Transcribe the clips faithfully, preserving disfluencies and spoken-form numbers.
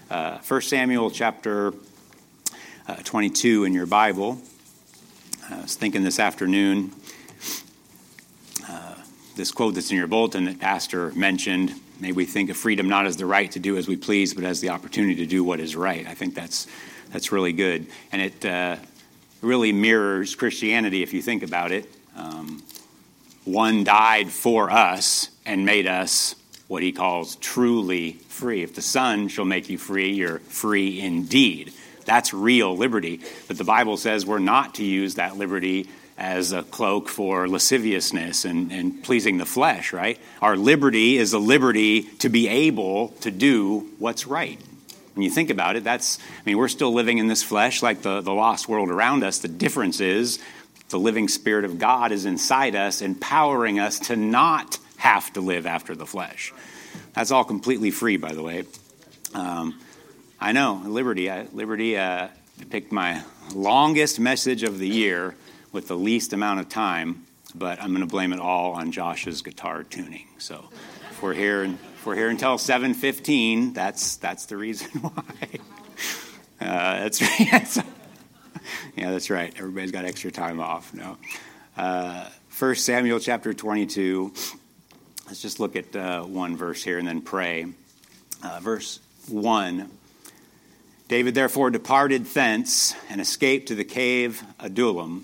uh, First Samuel chapter uh, twenty-two in your Bible. I was thinking this afternoon, uh, this quote that's in your bulletin that Pastor mentioned, may we think of freedom not as the right to do as we please, but as the opportunity to do what is right. I think that's that's really good. And it uh, really mirrors Christianity if you think about it. Um, one died for us and made us what he calls truly free. If the Son shall make you free, you're free indeed. That's real liberty. But the Bible says we're not to use that liberty as a cloak for lasciviousness and, and pleasing the flesh, right? Our liberty is a liberty to be able to do what's right. When you think about it, that's, I mean, we're still living in this flesh like the, the lost world around us. The difference is the living Spirit of God is inside us, empowering us to not have to live after the flesh. That's all completely free, by the way. Um, I know, Liberty. I, Liberty uh, picked my longest message of the year with the least amount of time, but I'm going to blame it all on Josh's guitar tuning. So if we're here, if we're here until seven fifteen, that's that's the reason why. Uh, that's right. Yeah, that's right. Everybody's got extra time off. No. Uh, First Samuel chapter twenty-two. Let's just look at uh, one verse here and then pray. Uh, verse one. David therefore departed thence and escaped to the cave Adullam.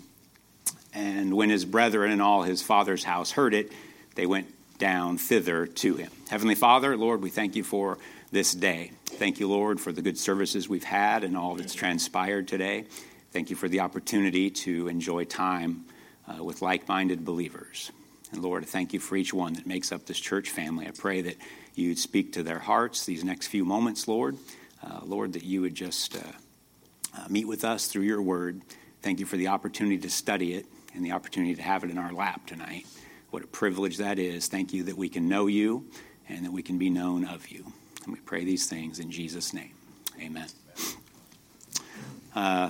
And when his brethren and all his father's house heard it, they went down thither to him. Heavenly Father, Lord, we thank you for this day. Thank you, Lord, for the good services we've had and all that's transpired today. Thank you for the opportunity to enjoy time uh, with like-minded believers. And Lord, I thank you for each one that makes up this church family. I pray that you'd speak to their hearts these next few moments, Lord. Uh, Lord, that you would just uh, uh, meet with us through your word. Thank you for the opportunity to study it and the opportunity to have it in our lap tonight. What a privilege that is. Thank you that we can know you and that we can be known of you. And we pray these things in Jesus' name. Amen. Uh,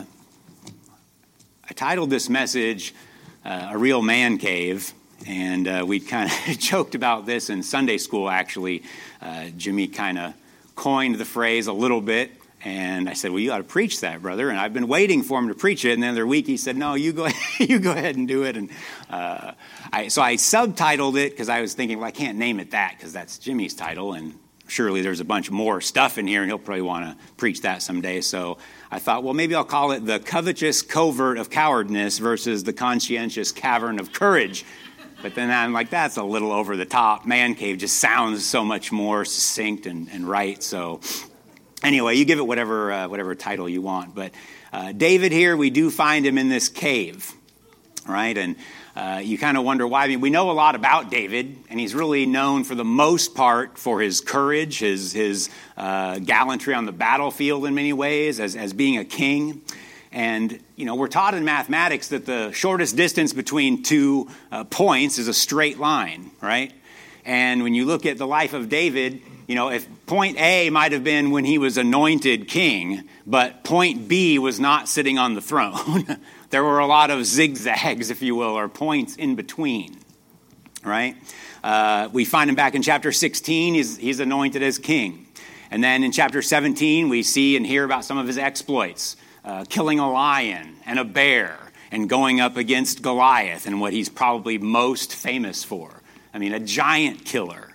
I titled this message, uh, A Real Man Cave. And uh, we kind of joked about this in Sunday school, actually. Uh, Jimmy kind of coined the phrase a little bit. And I said, well, you ought to preach that, brother. And I've been waiting for him to preach it. And the other week he said, no, you go ahead, you go ahead and do it. And uh, I, so I subtitled it because I was thinking, well, I can't name it that because that's Jimmy's title. And surely there's a bunch more stuff in here, and he'll probably want to preach that someday. So I thought, well, maybe I'll call it The Covetous Covert of Cowardness versus the Conscientious Cavern of Courage. But then I'm like, that's a little over the top. Man cave just sounds so much more succinct and, and right. So anyway, you give it whatever uh, whatever title you want. But uh, David here, we do find him in this cave, right? And uh, you kind of wonder why. I mean, we know a lot about David, and he's really known for the most part for his courage, his his uh, gallantry on the battlefield in many ways, as as being a king. And, you know, we're taught in mathematics that the shortest distance between two uh, points is a straight line, right? And when you look at the life of David, you know, if point A might have been when he was anointed king, but point B was not sitting on the throne, there were a lot of zigzags, if you will, or points in between, right? Uh, we find him back in chapter sixteen, he's, he's anointed as king. And then in chapter seventeen, we see and hear about some of his exploits. Uh, killing a lion and a bear and going up against Goliath and what he's probably most famous for. I mean, a giant killer.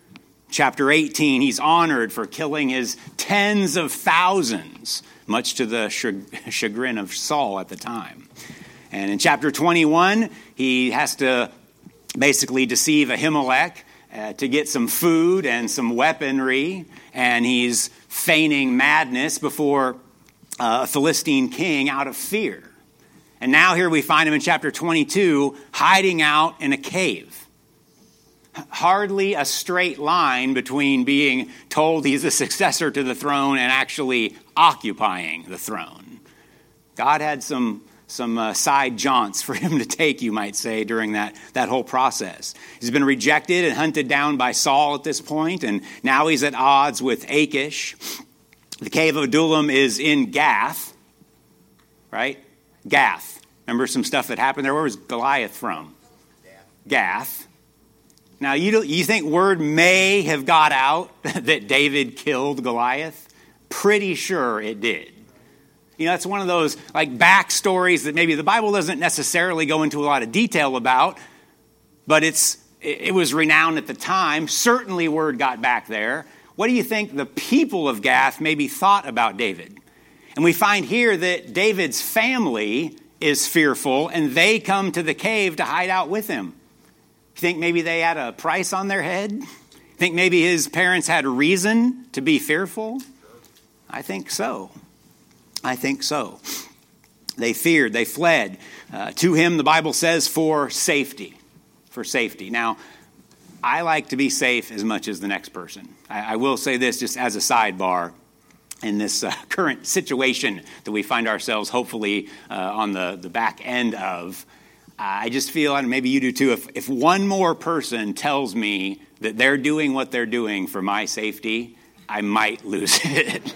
Chapter eighteen, he's honored for killing his tens of thousands, much to the chagrin of Saul at the time. And in chapter twenty-one, he has to basically deceive Ahimelech uh, to get some food and some weaponry, and he's feigning madness before Uh, a Philistine king out of fear. And now here we find him in chapter twenty-two, hiding out in a cave. Hardly a straight line between being told he's the successor to the throne and actually occupying the throne. God had some, some uh, side jaunts for him to take, you might say, during that, that whole process. He's been rejected and hunted down by Saul at this point, and now he's at odds with Achish. The cave of Adullam is in Gath, right? Gath. Remember some stuff that happened there? Where was Goliath from? Gath. Now, you, do, you think word may have got out that David killed Goliath? Pretty sure it did. You know, it's one of those like backstories that maybe the Bible doesn't necessarily go into a lot of detail about, but it's it was renowned at the time. Certainly word got back there. What do you think the people of Gath maybe thought about David? And we find here that David's family is fearful, and they come to the cave to hide out with him. You think maybe they had a price on their head? Think maybe his parents had reason to be fearful? I think so. I think so. They feared, they fled uh, to him, the Bible says, for safety. For safety. Now, I like to be safe as much as the next person. I, I will say this just as a sidebar. In this uh, current situation that we find ourselves hopefully uh, on the, the back end of, I just feel, and maybe you do too, if, if one more person tells me that they're doing what they're doing for my safety, I might lose it.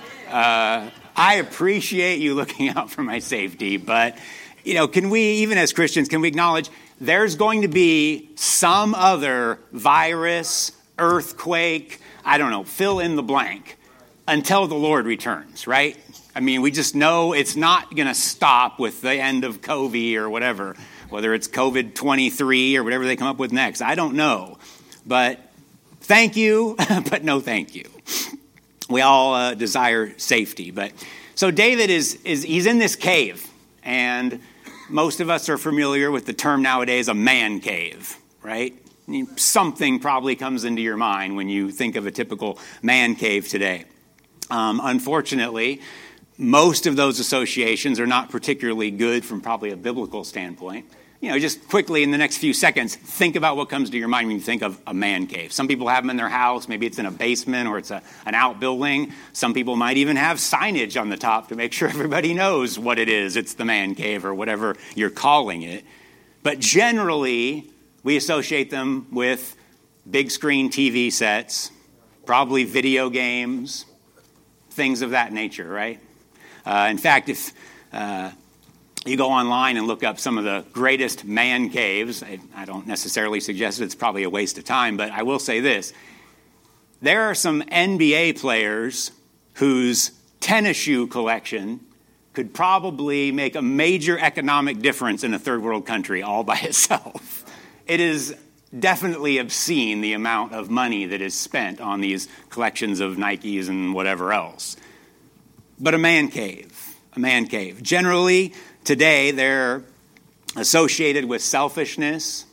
uh, I appreciate you looking out for my safety, but, you know, can we, even as Christians, can we acknowledge there's going to be some other virus, earthquake, I don't know, fill in the blank, until the Lord returns, right? I mean, we just know it's not going to stop with the end of COVID or whatever, whether it's COVID twenty-three or whatever they come up with next. I don't know. But thank you, but no thank you. We all uh, desire safety. But so David is, is he's in this cave, and most of us are familiar with the term nowadays, a man cave, right? Something probably comes into your mind when you think of a typical man cave today. Um, unfortunately, most of those associations are not particularly good from probably a biblical standpoint. You know, just quickly in the next few seconds, think about what comes to your mind when you think of a man cave. Some people have them in their house. Maybe it's in a basement or it's a, an outbuilding. Some people might even have signage on the top to make sure everybody knows what it is. It's the man cave or whatever you're calling it. But generally, we associate them with big screen T V sets, probably video games, things of that nature, right? Uh, in fact, if uh, you go online and look up some of the greatest man caves, I, I don't necessarily suggest it's probably a waste of time, but I will say this. There are some N B A players whose tennis shoe collection could probably make a major economic difference in a third world country all by itself. It is definitely obscene the amount of money that is spent on these collections of Nikes and whatever else. But a man cave, a man cave. Generally, today, they're associated with selfishness,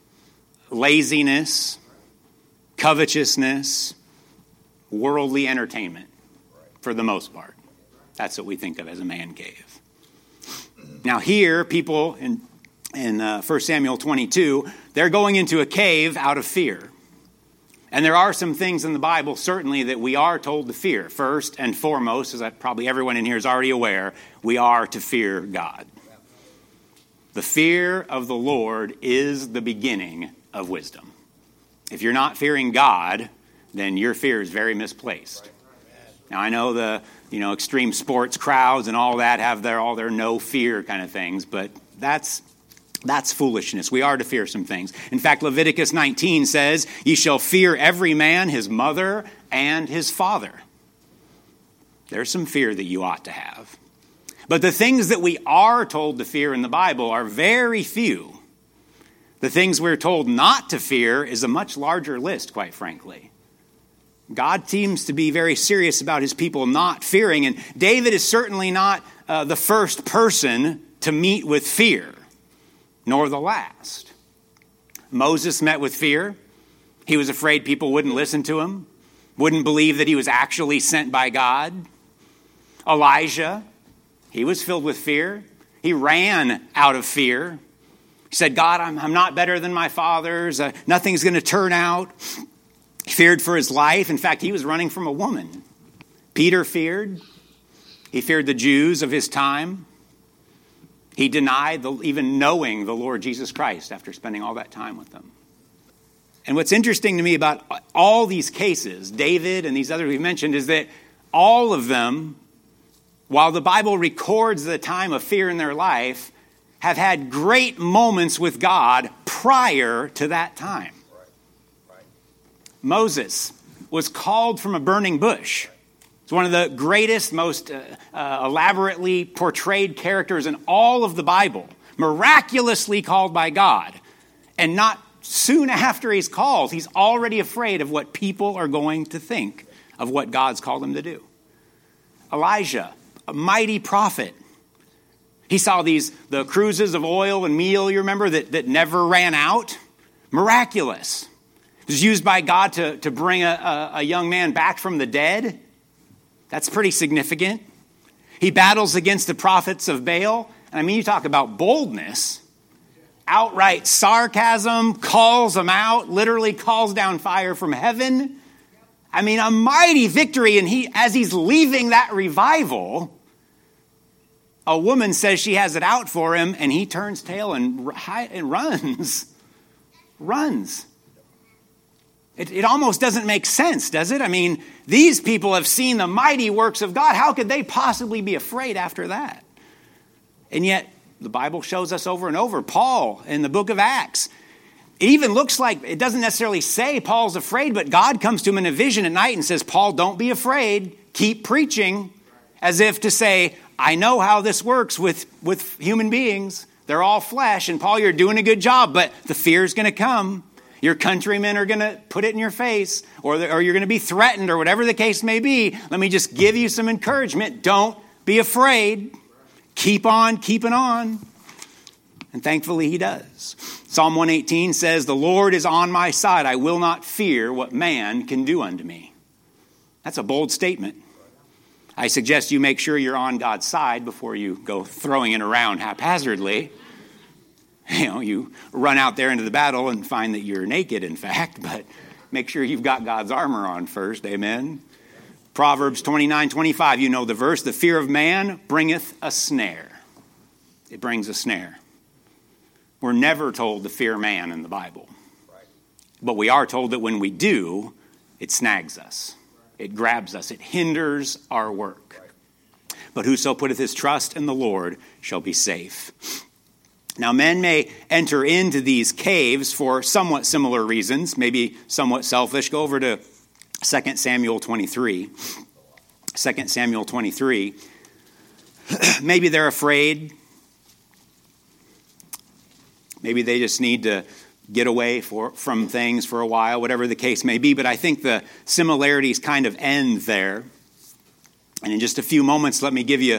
laziness, covetousness, worldly entertainment, for the most part. That's what we think of as a man cave. Now here, people in In uh, First Samuel twenty-two, they're going into a cave out of fear. And there are some things in the Bible, certainly, that we are told to fear. First and foremost, as probably everyone in here is already aware, we are to fear God. The fear of the Lord is the beginning of wisdom. If you're not fearing God, then your fear is very misplaced. Now, I know the you know extreme sports crowds and all that have their all their no fear kind of things, but that's That's foolishness. We are to fear some things. In fact, Leviticus nineteen says, "Ye shall fear every man his mother and his father." There's some fear that you ought to have. But the things that we are told to fear in the Bible are very few. The things we're told not to fear is a much larger list, quite frankly. God seems to be very serious about his people not fearing, and David is certainly not uh, the first person to meet with fear, nor the last. Moses met with fear. He was afraid people wouldn't listen to him, wouldn't believe that he was actually sent by God. Elijah, he was filled with fear. He ran out of fear. He said, God, I'm, I'm not better than my fathers. Uh, nothing's going to turn out. He feared for his life. In fact, he was running from a woman. Peter feared. He feared the Jews of his time. He denied the, even knowing the Lord Jesus Christ after spending all that time with them. And what's interesting to me about all these cases, David and these others we've mentioned, is that all of them, while the Bible records the time of fear in their life, have had great moments with God prior to that time. Right. Right. Moses was called from a burning bush. It's one of the greatest, most uh, uh, elaborately portrayed characters in all of the Bible, miraculously called by God. And not soon after he's called, he's already afraid of what people are going to think of what God's called him to do. Elijah, a mighty prophet. He saw these, the cruises of oil and meal, you remember, that, that never ran out. Miraculous. It was used by God to, to bring a, a, a young man back from the dead. That's pretty significant. He battles against the prophets of Baal. And I mean, you talk about boldness. Outright sarcasm, calls them out, literally calls down fire from heaven. I mean, a mighty victory. And he, as he's leaving that revival, a woman says she has it out for him, and he turns tail and, and runs. Runs. It, it almost doesn't make sense, does it? I mean, these people have seen the mighty works of God. How could they possibly be afraid after that? And yet, the Bible shows us over and over. Paul, in the book of Acts, it even looks like, it doesn't necessarily say Paul's afraid, but God comes to him in a vision at night and says, Paul, don't be afraid. Keep preaching. As if to say, I know how this works with, with human beings. They're all flesh. And Paul, you're doing a good job, but the fear's going to come. Your countrymen are going to put it in your face, or, or you're going to be threatened, or whatever the case may be. Let me just give you some encouragement. Don't be afraid. Keep on keeping on. And thankfully he does. Psalm one eighteen says, the Lord is on my side. I will not fear what man can do unto me. That's a bold statement. I suggest you make sure you're on God's side before you go throwing it around haphazardly. You know, you run out there into the battle and find that you're naked, in fact, but make sure you've got God's armor on first. Amen. Proverbs twenty-nine twenty-five, you know the verse, the fear of man bringeth a snare. It brings a snare. We're never told to fear man in the Bible. But we are told that when we do, it snags us. It grabs us. It hinders our work. But whoso putteth his trust in the Lord shall be safe. Now, men may enter into these caves for somewhat similar reasons, maybe somewhat selfish. Go over to Second Samuel twenty-three. Second Samuel twenty-three. Maybe they're afraid. Maybe they just need to get away for, from things for a while, whatever the case may be. But I think the similarities kind of end there. And in just a few moments, let me give you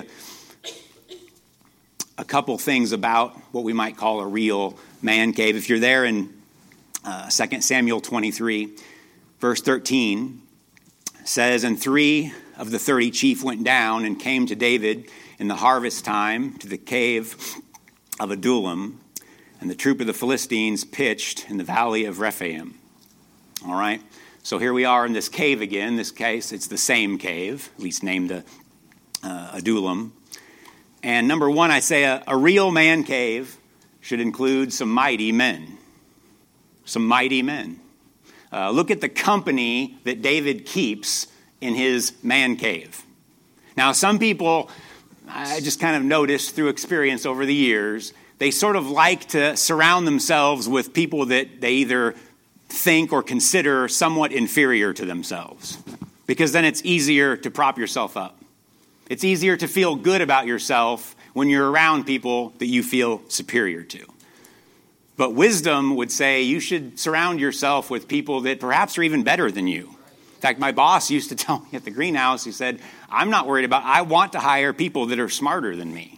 a couple things about what we might call a real man cave. If you're there in uh, Second Samuel twenty-three, verse thirteen, says, and three of the thirty chief went down and came to David in the harvest time to the cave of Adullam, and the troop of the Philistines pitched in the valley of Rephaim. All right, so here we are in this cave again. In this case, it's the same cave, at least named uh, uh, Adullam. And number one, I say a, a real man cave should include some mighty men. Some mighty men. Uh, look at the company that David keeps in his man cave. Now, some people, I just kind of noticed through experience over the years, they sort of like to surround themselves with people that they either think or consider somewhat inferior to themselves. Because then it's easier to prop yourself up. It's easier to feel good about yourself when you're around people that you feel superior to. But wisdom would say you should surround yourself with people that perhaps are even better than you. In fact, my boss used to tell me at the greenhouse, he said, I'm not worried about, I want to hire people that are smarter than me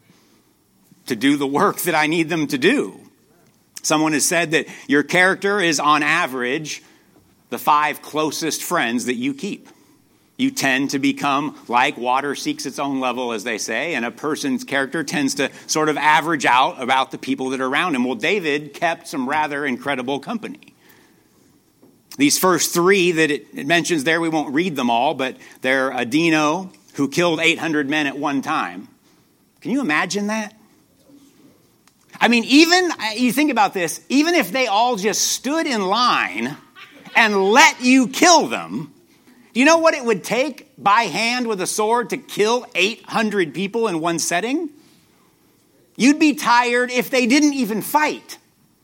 to do the work that I need them to do. Someone has said that your character is on average the five closest friends that you keep. You tend to become like water seeks its own level, as they say, and a person's character tends to sort of average out about the people that are around him. Well, David kept some rather incredible company. These first three that it, it mentions there, we won't read them all, but they're Adino, who killed eight hundred men at one time. Can you imagine that? I mean, even, you think about this, even if they all just stood in line and let you kill them, do you know what it would take by hand with a sword to kill eight hundred people in one setting? You'd be tired if they didn't even fight.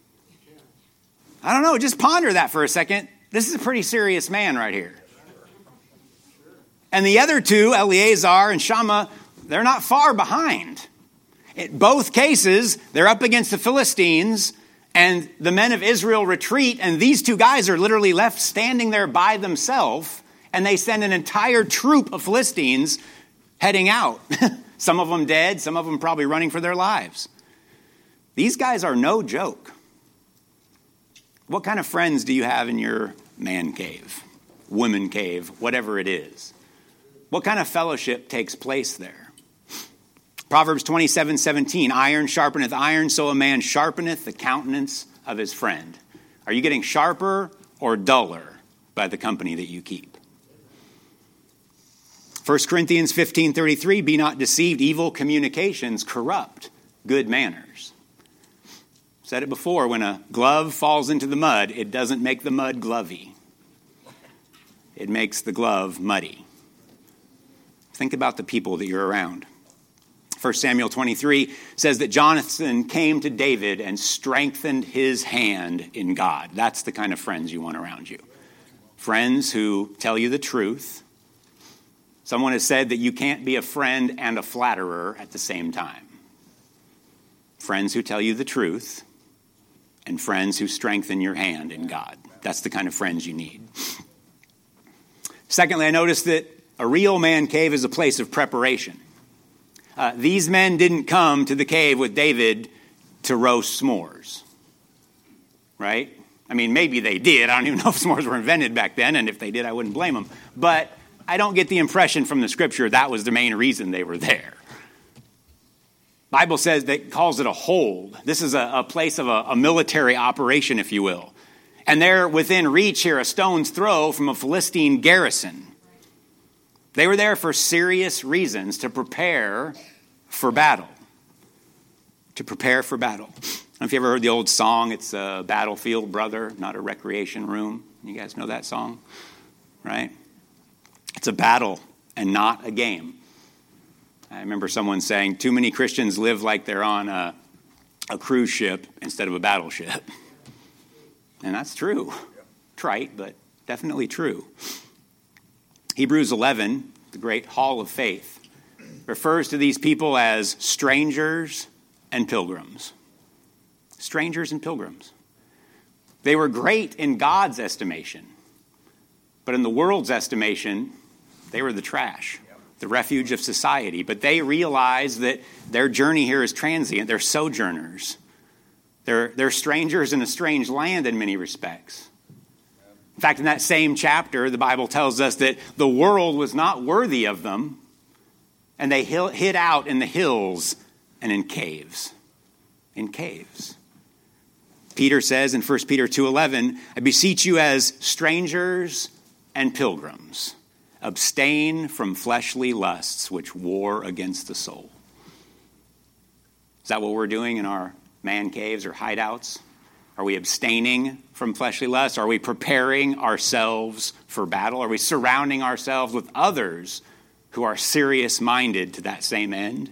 I don't know, just ponder that for a second. This is a pretty serious man right here. And the other two, Eleazar and Shammah, they're not far behind. In both cases, they're up against the Philistines, and the men of Israel retreat, and these two guys are literally left standing there by themselves, and they send an entire troop of Philistines heading out. Some of them dead, some of them probably running for their lives. These guys are no joke. What kind of friends do you have in your man cave, woman cave, whatever it is? What kind of fellowship takes place there? Proverbs twenty-seven seventeen, iron sharpeneth iron, so a man sharpeneth the countenance of his friend. Are you getting sharper or duller by the company that you keep? First Corinthians fifteen thirty-three, be not deceived, evil communications corrupt good manners. Said it before, when a glove falls into the mud, it doesn't make the mud glovey. It makes the glove muddy. Think about the people that you're around. First Samuel twenty-three says that Jonathan came to David and strengthened his hand in God. That's the kind of friends you want around you. Friends who tell you the truth. Someone has said that you can't be a friend and a flatterer at the same time. Friends who tell you the truth, and friends who strengthen your hand in God. That's the kind of friends you need. Secondly, I noticed that a real man cave is a place of preparation. Uh, these men didn't come to the cave with David to roast s'mores, right? I mean, maybe they did. I don't even know if s'mores were invented back then, and if they did, I wouldn't blame them. But I don't get the impression from the scripture that was the main reason they were there. Bible says that calls it a hold. This is a, a place of a, a military operation, if you will. And they're within reach here, a stone's throw from a Philistine garrison. They were there for serious reasons, to prepare for battle. To prepare for battle. I don't know if you ever heard the old song, it's a battlefield, brother, not a recreation room. You guys know that song, right? It's a battle and not a game. I remember someone saying, too many Christians live like they're on a, a cruise ship instead of a battleship. And that's true. Trite, but definitely true. Hebrews eleven, the great hall of faith, refers to these people as strangers and pilgrims. Strangers and pilgrims. They were great in God's estimation, but in the world's estimation, they were the trash. The refuge of society. But they realize that their journey here is transient. They're sojourners. They're, they're strangers in a strange land in many respects. In fact, in that same chapter, the Bible tells us that the world was not worthy of them, and they hid out in the hills and in caves. In caves. Peter says in First Peter two eleven, I beseech you as strangers and pilgrims, abstain from fleshly lusts which war against the soul. Is that what we're doing in our man caves or hideouts? Are we abstaining from fleshly lusts? Are we preparing ourselves for battle? Are we surrounding ourselves with others who are serious-minded to that same end?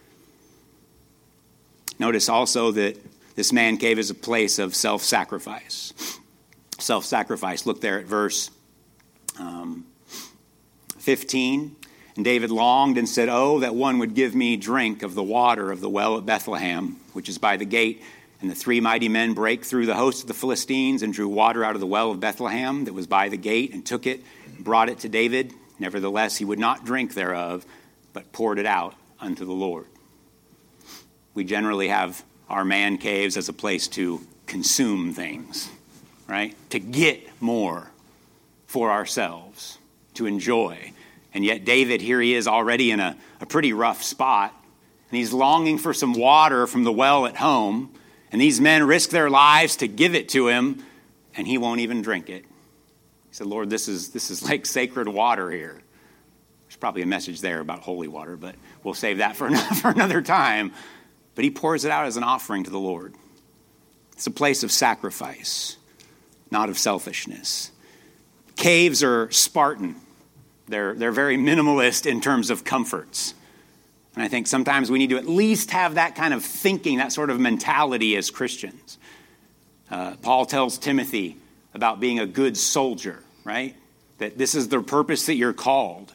Notice also that this man cave is a place of self-sacrifice. Self-sacrifice. Look there at verse um, fifteen. And David longed and said, oh, that one would give me drink of the water of the well at Bethlehem, which is by the gate. And the three mighty men brake through the host of the Philistines and drew water out of the well of Bethlehem that was by the gate and took it, and brought it to David. Nevertheless, he would not drink thereof, but poured it out unto the Lord. We generally have our man caves as a place to consume things, right? To get more for ourselves, to enjoy. And yet David, here he is already in a, a pretty rough spot. And he's longing for some water from the well at home. And these men risk their lives to give it to him. And he won't even drink it. He said, Lord, this is, this is like sacred water here. There's probably a message there about holy water, but we'll save that for another, for another time. But he pours it out as an offering to the Lord. It's a place of sacrifice, not of selfishness. Caves are Spartan. They're, they're very minimalist in terms of comforts. And I think sometimes we need to at least have that kind of thinking, that sort of mentality as Christians. Uh, Paul tells Timothy about being a good soldier, right? That this is the purpose that you're called,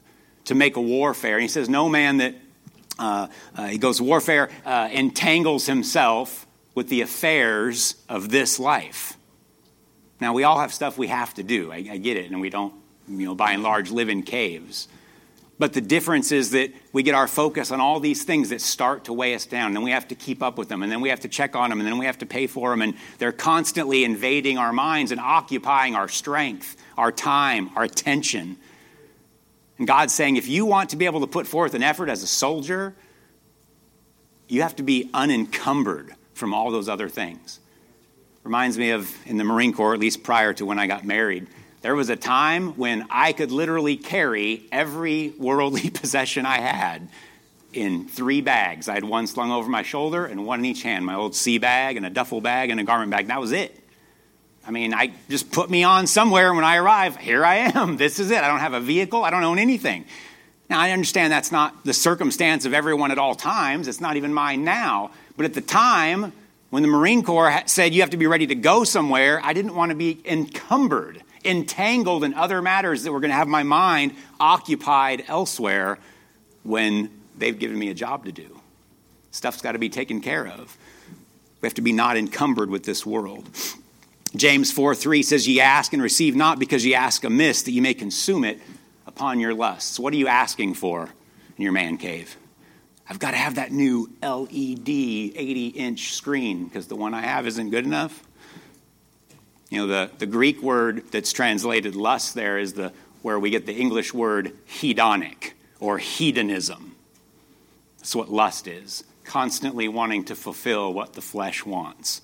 to make a warfare. And he says, no man that, uh, uh, he goes, warfare uh, entangles himself with the affairs of this life. Now, we all have stuff we have to do. I, I get it. And we don't, you know, by and large, live in caves. But the difference is that we get our focus on all these things that start to weigh us down. And then we have to keep up with them. And then we have to check on them. And then we have to pay for them. And they're constantly invading our minds and occupying our strength, our time, our attention. And God's saying, if you want to be able to put forth an effort as a soldier, you have to be unencumbered from all those other things. Reminds me of in the Marine Corps, at least prior to when I got married, there was a time when I could literally carry every worldly possession I had in three bags. I had one slung over my shoulder and one in each hand, my old sea bag and a duffel bag and a garment bag. That was it. I mean, I just put me on somewhere, and when I arrive, here I am. This is it. I don't have a vehicle. I don't own anything. Now, I understand that's not the circumstance of everyone at all times. It's not even mine now. But at the time, when the Marine Corps said you have to be ready to go somewhere, I didn't want to be encumbered, entangled in other matters that were going to have my mind occupied elsewhere when they've given me a job to do. Stuff's got to be taken care of. We have to be not encumbered with this world. James four three says, ye ask and receive not because ye ask amiss, that ye may consume it upon your lusts. What are you asking for in your man cave? I've got to have that new L E D eighty-inch screen because the one I have isn't good enough. You know, the, the Greek word that's translated lust there is the where we get the English word hedonic or hedonism. That's what lust is, constantly wanting to fulfill what the flesh wants.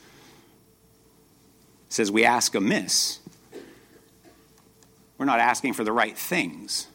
It says we ask amiss. We're not asking for the right things.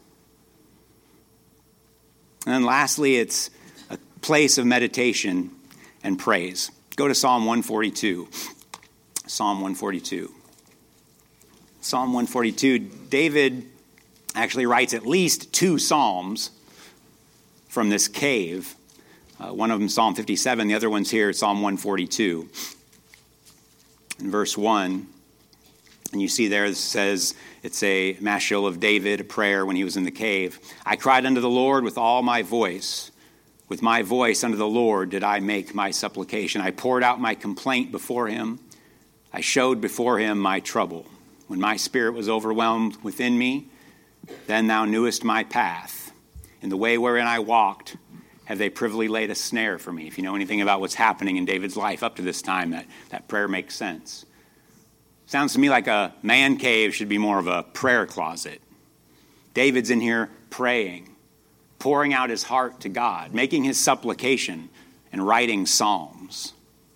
And then lastly, it's a place of meditation and praise. Go to Psalm one forty-two. Psalm one forty-two. Psalm one forty-two, David actually writes at least two psalms from this cave. Uh, one of them, Psalm fifty-seven. The other one's here, Psalm one forty-two. In verse one, and you see there it says, it's a mashal of David, a prayer when he was in the cave. I cried unto the Lord with all my voice. With my voice unto the Lord did I make my supplication. I poured out my complaint before him. I showed before him my trouble. When my spirit was overwhelmed within me, then thou knewest my path. In the way wherein I walked, have they privily laid a snare for me? If you know anything about what's happening in David's life up to this time, that, that prayer makes sense. Sounds to me like a man cave should be more of a prayer closet. David's in here praying, pouring out his heart to God, making his supplication, and writing psalms.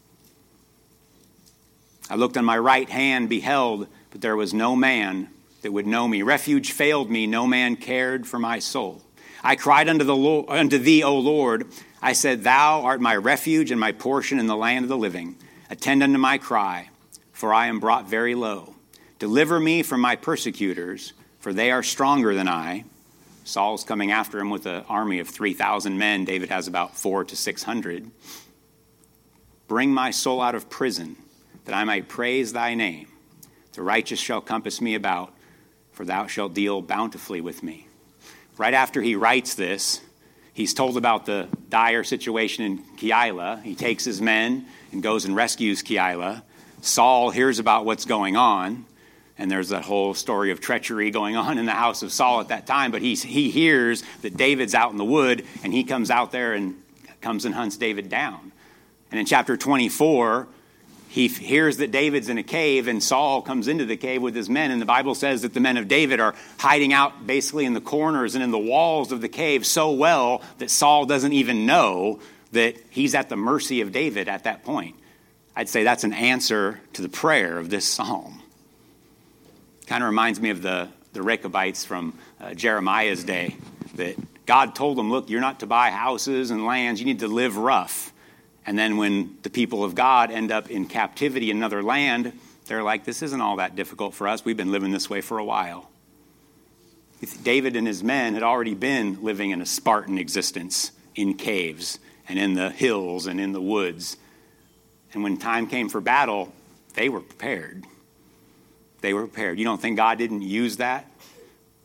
I looked on my right hand, beheld, but there was no man that would know me. Refuge failed me, no man cared for my soul. I cried unto the Lord, unto thee, O Lord. I said, thou art my refuge and my portion in the land of the living. Attend unto my cry, for I am brought very low. Deliver me from my persecutors, for they are stronger than I. Saul's coming after him with an army of three thousand men. David has about four to six hundred. Bring my soul out of prison, that I might praise thy name. The righteous shall compass me about, for thou shalt deal bountifully with me. Right after he writes this, he's told about the dire situation in Keilah. He takes his men and goes and rescues Keilah. Saul hears about what's going on, and there's that whole story of treachery going on in the house of Saul at that time. But he, he hears that David's out in the wood, and he comes out there and comes and hunts David down. And in chapter twenty-four, he hears that David's in a cave, and Saul comes into the cave with his men. And the Bible says that the men of David are hiding out basically in the corners and in the walls of the cave so well that Saul doesn't even know that he's at the mercy of David at that point. I'd say that's an answer to the prayer of this psalm. Kind of reminds me of the, the Rechabites from uh, Jeremiah's day, that God told them, look, you're not to buy houses and lands. You need to live rough. And then when the people of God end up in captivity in another land, they're like, this isn't all that difficult for us. We've been living this way for a while. David and his men had already been living in a Spartan existence in caves and in the hills and in the woods. And when time came for battle, they were prepared. They were prepared. You don't think God didn't use that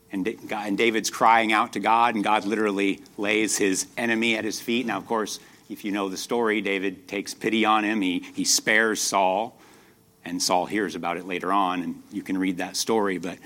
And, God, and David's crying out to God, and God literally lays his enemy at his feet. Now, of course, if you know the story, David takes pity on him. He, he spares Saul, and Saul hears about it later on, and you can read that story. But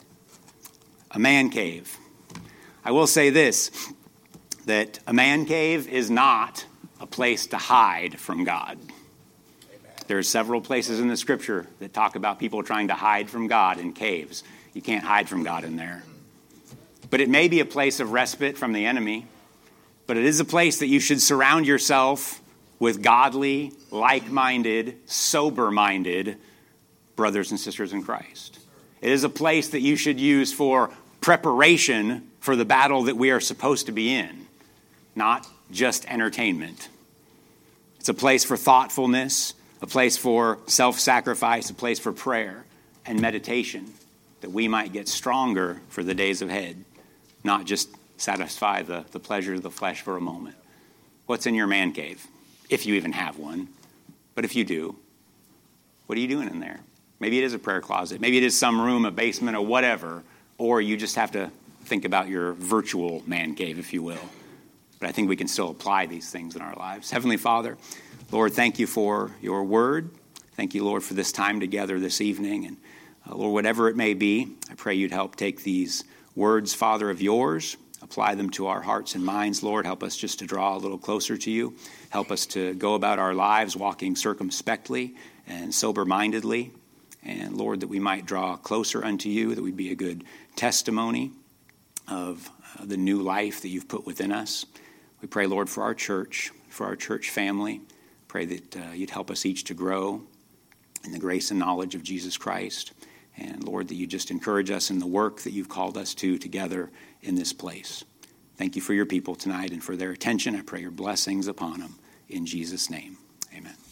a man cave. I will say this, that a man cave is not a place to hide from God. There are several places in the scripture that talk about people trying to hide from God in caves. You can't hide from God in there. But it may be a place of respite from the enemy, but it is a place that you should surround yourself with godly, like-minded, sober-minded brothers and sisters in Christ. It is a place that you should use for preparation for the battle that we are supposed to be in, not just entertainment. It's a place for thoughtfulness, a place for self-sacrifice, a place for prayer and meditation, that we might get stronger for the days ahead, not just satisfy the, the pleasure of the flesh for a moment. What's in your man cave, if you even have one? But if you do, what are you doing in there? Maybe it is a prayer closet. Maybe it is some room, a basement, or whatever, or you just have to think about your virtual man cave, if you will. But I think we can still apply these things in our lives. Heavenly Father, Lord, thank you for your word. Thank you, Lord, for this time together this evening. And uh, Lord, whatever it may be, I pray you'd help take these words, Father, of yours, apply them to our hearts and minds, Lord. Help us just to draw a little closer to you. Help us to go about our lives walking circumspectly and sober-mindedly. And Lord, that we might draw closer unto you, that we'd be a good testimony of uh, the new life that you've put within us. We pray, Lord, for our church, for our church family. Pray that uh, you'd help us each to grow in the grace and knowledge of Jesus Christ. And Lord, that you just encourage us in the work that you've called us to together in this place. Thank you for your people tonight and for their attention. I pray your blessings upon them. In Jesus' name, amen.